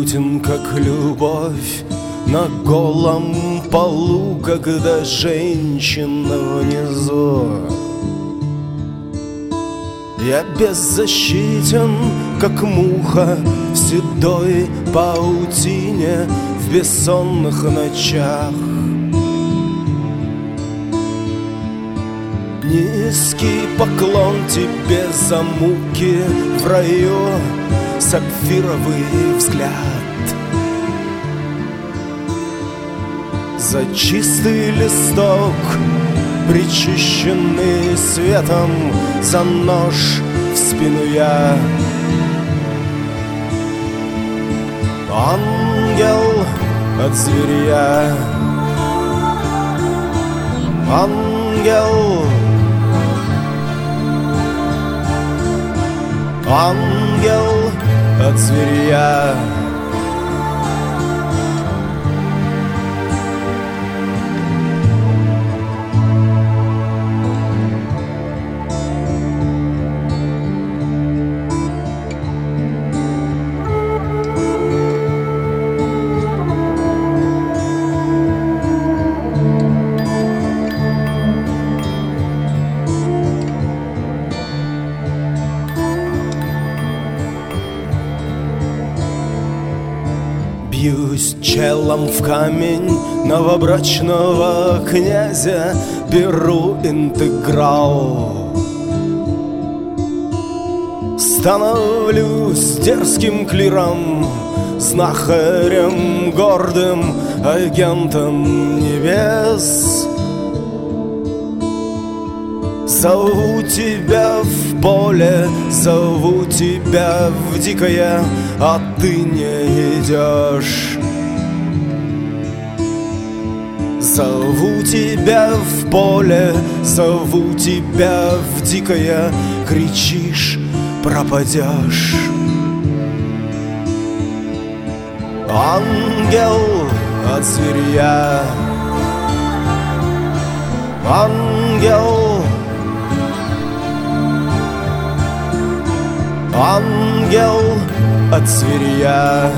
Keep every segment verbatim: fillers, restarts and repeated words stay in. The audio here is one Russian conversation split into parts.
Безлюден, как любовь на голом полу, когда женщина внизу. Я беззащитен, как муха в седой паутине в бессонных ночах. Низкий поклон тебе за муки в раю, сапфировый взгляд, за чистый листок, причищенный светом, за нож в спину я. Ангел от зверя, ангел, ангел от зверя. Бьюсь челом в камень новобрачного князя, беру интеграл. Становлюсь дерзким клиром, знахарем гордым, агентом небес. Зову тебя в поле, зову тебя в дикое, а ты не идешь. Зову тебя в поле, зову тебя в дикое, кричишь, пропадешь. Ангел от зверя, ангел, ангел от зверя.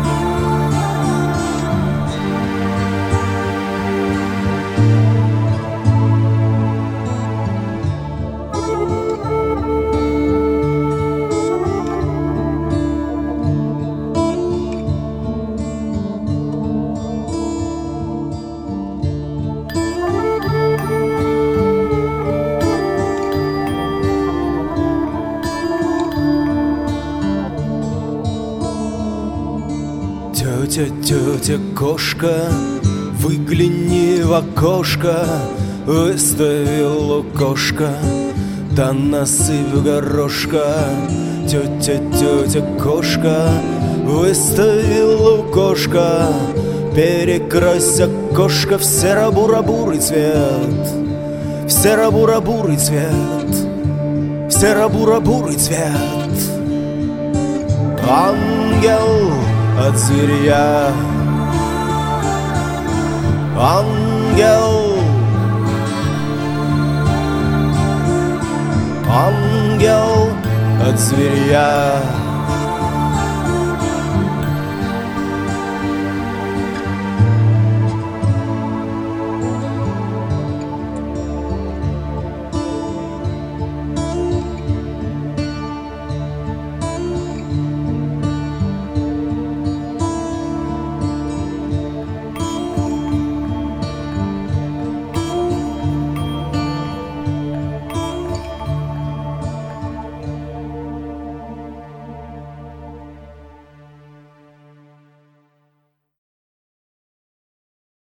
Тетя, тетя, кошка, выгляни в окошко, выставил лукошко, да насыпь горошка. Тетя, тетя, кошка, выставил лукошко, перекрась окошко в серо-буро-бурый цвет, в серо-буро-бурый цвет, в серо-буро-бурый цвет. Ангел от зверя, ангел, ангел от зверя.